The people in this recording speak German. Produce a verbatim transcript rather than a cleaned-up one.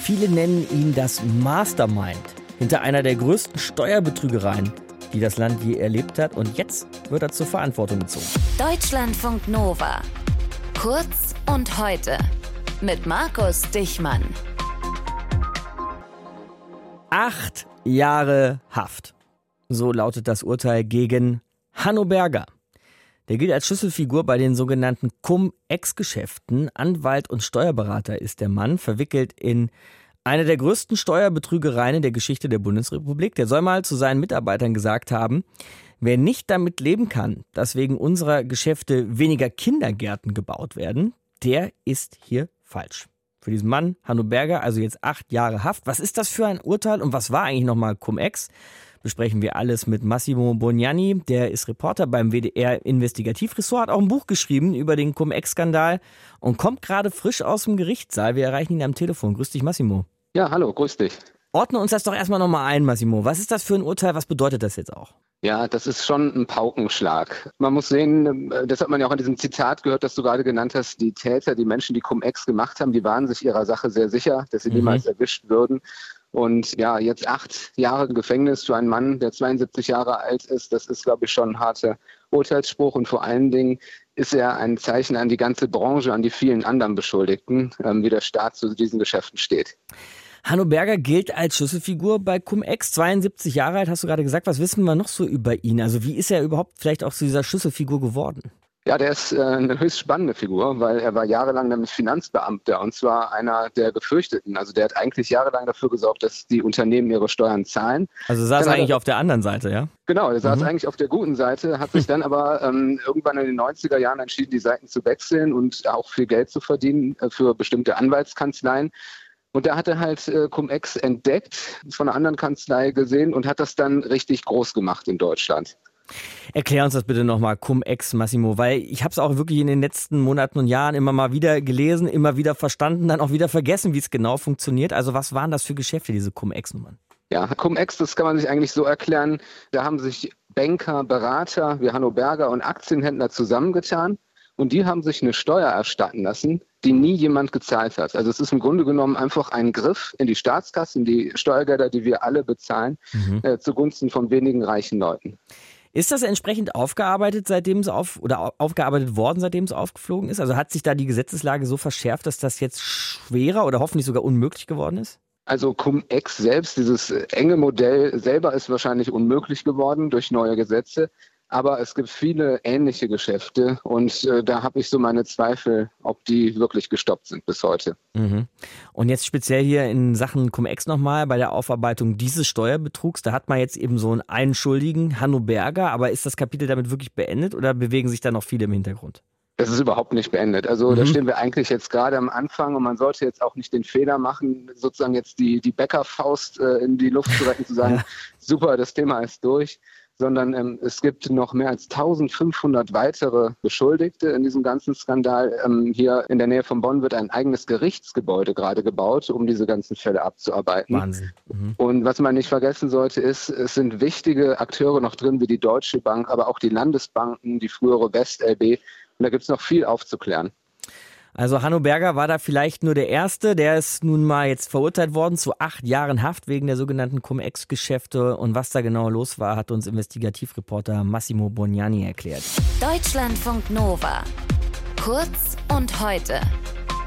Viele nennen ihn das Mastermind hinter einer der größten Steuerbetrügereien, die das Land je erlebt hat. Und jetzt wird er zur Verantwortung gezogen. Deutschlandfunk Nova. Kurz und heute. Mit Markus Dichmann. Acht Jahre Haft. So lautet das Urteil gegen Hanno Berger. Der gilt als Schlüsselfigur bei den sogenannten Cum-Ex-Geschäften. Anwalt und Steuerberater ist der Mann, verwickelt in eine der größten Steuerbetrügereien in der Geschichte der Bundesrepublik. Der soll mal zu seinen Mitarbeitern gesagt haben, wer nicht damit leben kann, dass wegen unserer Geschäfte weniger Kindergärten gebaut werden, der ist hier falsch. Für diesen Mann, Hanno Berger, also jetzt acht Jahre Haft. Was ist das für ein Urteil und was war eigentlich nochmal Cum-Ex? Besprechen wir alles mit Massimo Bognani. Der ist Reporter beim W D R Investigativressort, hat auch ein Buch geschrieben über den Cum-Ex-Skandal und kommt gerade frisch aus dem Gerichtssaal. Wir erreichen ihn am Telefon. Grüß dich, Massimo. Ja, hallo, grüß dich. Ordne uns das doch erstmal nochmal ein, Massimo. Was ist das für ein Urteil? Was bedeutet das jetzt auch? Ja, das ist schon ein Paukenschlag. Man muss sehen, das hat man ja auch in diesem Zitat gehört, das du gerade genannt hast, die Täter, die Menschen, die Cum-Ex gemacht haben, die waren sich ihrer Sache sehr sicher, dass sie mhm. niemals erwischt würden. Und ja, jetzt acht Jahre Gefängnis für einen Mann, der zweiundsiebzig Jahre alt ist, das ist, glaube ich, schon ein harter Urteilsspruch. Und vor allen Dingen ist er ein Zeichen an die ganze Branche, an die vielen anderen Beschuldigten, wie der Staat zu diesen Geschäften steht. Hanno Berger gilt als Schlüsselfigur bei Cum-Ex, zweiundsiebzig Jahre alt, hast du gerade gesagt. Was wissen wir noch so über ihn? Also wie ist er überhaupt vielleicht auch zu dieser Schlüsselfigur geworden? Ja, der ist äh, eine höchst spannende Figur, weil er war jahrelang nämlich Finanzbeamter und zwar einer der Gefürchteten. Also der hat eigentlich jahrelang dafür gesorgt, dass die Unternehmen ihre Steuern zahlen. Also saß er eigentlich er, auf der anderen Seite, ja? Genau, er saß mhm. eigentlich auf der guten Seite, hat sich dann aber ähm, irgendwann in den neunziger Jahren entschieden, die Seiten zu wechseln und auch viel Geld zu verdienen äh, für bestimmte Anwaltskanzleien. Und da hat er halt äh, Cum-Ex entdeckt, von einer anderen Kanzlei gesehen und hat das dann richtig groß gemacht in Deutschland. Erklär uns das bitte nochmal, Cum-Ex, Massimo, weil ich habe es auch wirklich in den letzten Monaten und Jahren immer mal wieder gelesen, immer wieder verstanden, dann auch wieder vergessen, wie es genau funktioniert. Also was waren das für Geschäfte, diese Cum-Ex-Nummern? Ja, Cum-Ex, das kann man sich eigentlich so erklären, da haben sich Banker, Berater wie Hanno Berger und Aktienhändler zusammengetan und die haben sich eine Steuer erstatten lassen, die nie jemand gezahlt hat. Also es ist im Grunde genommen einfach ein Griff in die Staatskasse, in die Steuergelder, die wir alle bezahlen, mhm. äh, zugunsten von wenigen reichen Leuten. Ist das entsprechend aufgearbeitet, seitdem es auf oder aufgearbeitet worden, seitdem es aufgeflogen ist? Also hat sich da die Gesetzeslage so verschärft, dass das jetzt schwerer oder hoffentlich sogar unmöglich geworden ist? Also Cum-Ex selbst, dieses enge Modell selber ist wahrscheinlich unmöglich geworden durch neue Gesetze. Aber es gibt viele ähnliche Geschäfte und äh, da habe ich so meine Zweifel, ob die wirklich gestoppt sind bis heute. Mhm. Und jetzt speziell hier in Sachen Cum-Ex nochmal bei der Aufarbeitung dieses Steuerbetrugs, da hat man jetzt eben so einen einen Schuldigen, Hanno Berger, aber ist das Kapitel damit wirklich beendet oder bewegen sich da noch viele im Hintergrund? Das ist überhaupt nicht beendet. Also mhm. da stehen wir eigentlich jetzt gerade am Anfang und man sollte jetzt auch nicht den Fehler machen, sozusagen jetzt die, die Bäckerfaust äh, in die Luft zu retten, zu sagen, ja. super, das Thema ist durch. Sondern ähm, es gibt noch mehr als eintausendfünfhundert weitere Beschuldigte in diesem ganzen Skandal. Ähm, hier in der Nähe von Bonn wird ein eigenes Gerichtsgebäude gerade gebaut, um diese ganzen Fälle abzuarbeiten. Wahnsinn. Mhm. Und was man nicht vergessen sollte, ist, es sind wichtige Akteure noch drin, wie die Deutsche Bank, aber auch die Landesbanken, die frühere West L B. Und da gibt es noch viel aufzuklären. Also Hanno Berger war da vielleicht nur der Erste, der ist nun mal jetzt verurteilt worden zu acht Jahren Haft wegen der sogenannten Cum-Ex-Geschäfte. Und was da genau los war, hat uns Investigativreporter Massimo Bognani erklärt. Deutschlandfunk Nova. Kurz und heute.